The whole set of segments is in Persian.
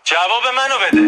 جواب منو بده.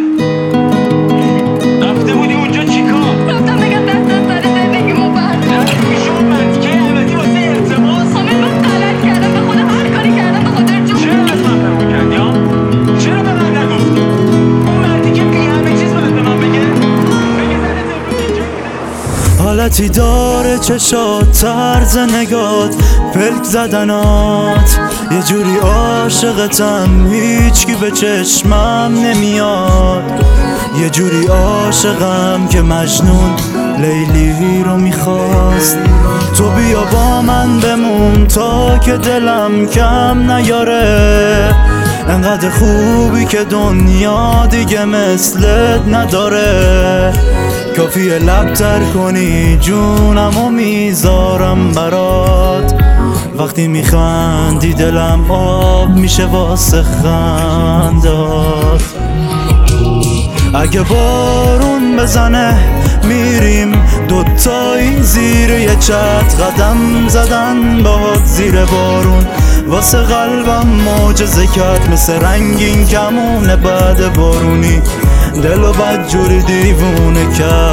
رفته بودی اونجا چیکار؟ رفتم بگم دست از سر زندگیمو بردار. میشه اون منطقه ابدی واسه التماس؟ من غلط کردم، به خدا هر کاری کردم به خاطر جون. چرا از من فرار کردی ها؟ چرا به من نگفتی؟ اون مردی که بی همه چیز باید به من بگه زنت امروز اینجا بوده. حالتی داره چشات، طرز نگات، پلک زدنات، یه جوری عاشقتم هیچکی به چشمم نمیاد، یه جوری عاشقم که مجنون لیلی رو میخواست. تو بیا با من بمون تا که دلم کم نیاره، انقدر خوبی که دنیا دیگه مثلت نداره. کافیه لب تر کنی جونمو میذارم برات، وقتی میخندی دلم آب میشه واسه خندات. اگه بارون بزنه میریم دوتایی زیر یه چتر، قدم زدن باهات زیر بارون واسه قلبم معجزه کرد، مثل رنگین کمون بعد بارونی دلو بدجوری دیوونه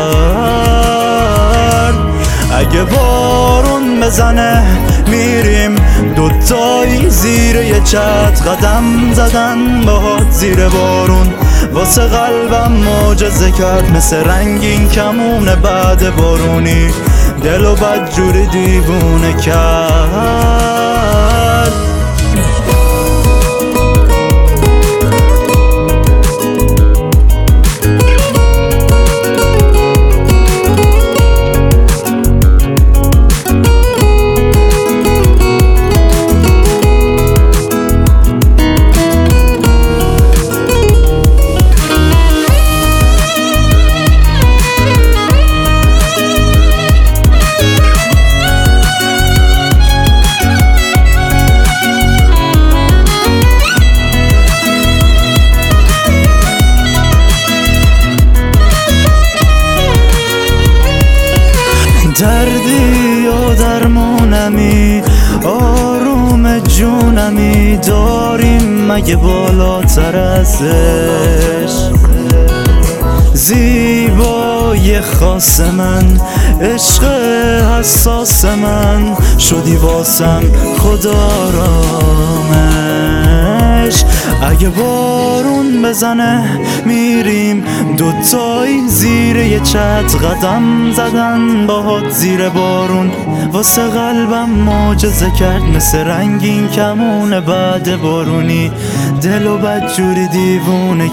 کرد. اگه بارون بزنه میریم دوتایی زیر یه چتر، قدم زدن باهات زیر بارون واسه قلبم معجزه کرد، مثل رنگین کمون بعد بارونی دلو بدجوری دیوونه کرد. دردی و درمونمی، آروم جونمی، داریم مگه بالاتر ازش؟ زیبای خاص من، عشق حساس من، شدی واسم خدا رامش. اگه بارون بزنه میریم دوتایی زیر یه چتر، قدم زدن باهات زیر بارون واسه قلبم معجزه کرد، مثل رنگین کمون بعد بارونی دلو بدجوری دیوونه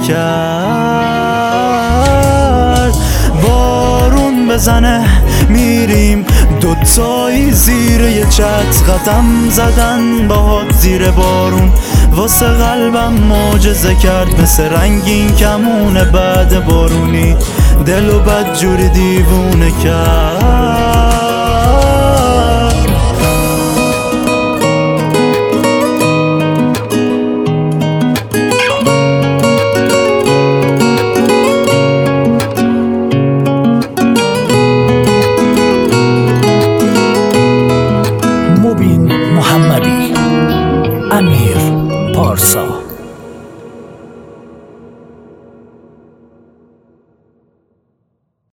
کرد. بارون بزنه میریم دوتایی زیر یه چتر، قدم زدن باهات زیر بارون واسه قلبم معجزه کرد، مثل رنگین کمون بعد بارونی دلو بدجوری دیوونه کرد.